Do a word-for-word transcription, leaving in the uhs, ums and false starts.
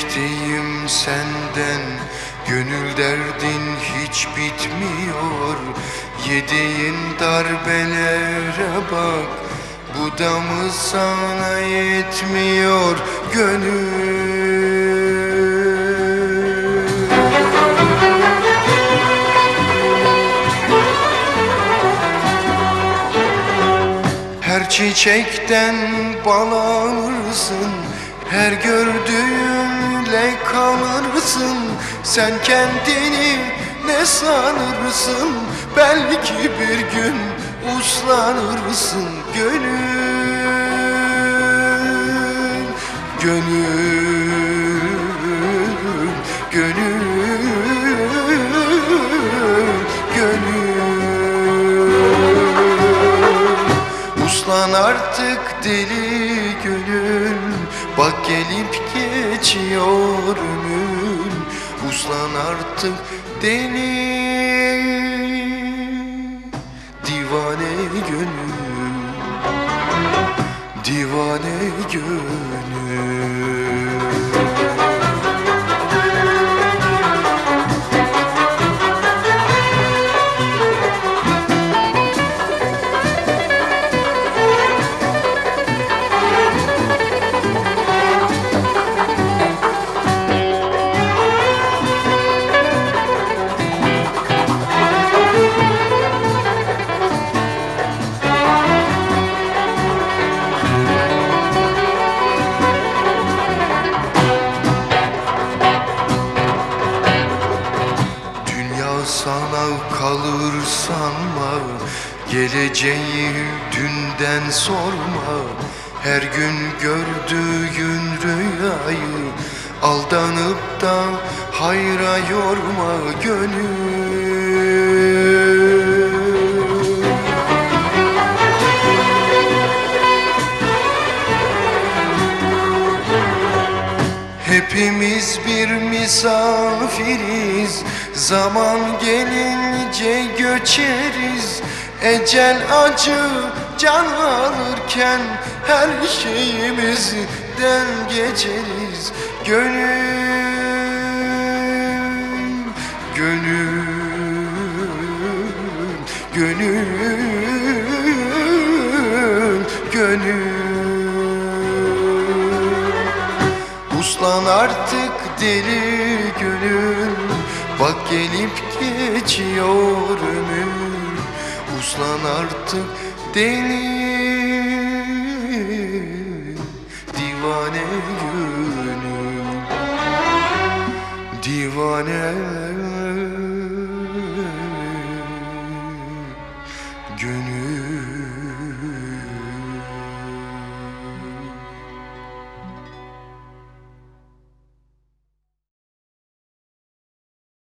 çektiğim senden, gönül derdin hiç bitmiyor. Yediğin darbelere bak, bu da mı sana yetmiyor gönül? Her çiçekten bal alırsın, her gördüğünle kalırsın. Sen kendini ne sanırsın? Belki bir gün uslanırsın gönül, gönül, gönül, gönül. Uslan artık deli gönül, bak gelip geçiyor ömür. Uslan artık deli, divane gönül, divane gönül. Sana kalır sanma, geleceği dünden sorma. Her gün gördüğün rüyayı aldanıp da hayra yorma gönül. Hepimiz bir misafiriz, zaman gelince göçeriz. Ecel acı can alırken her şeyimizden geçeriz gönül, gönül, gönül, gönül. Uslan artık deli gönül, bak gelip geçiyor ömür. Uslan artık deli, divane gönül, divane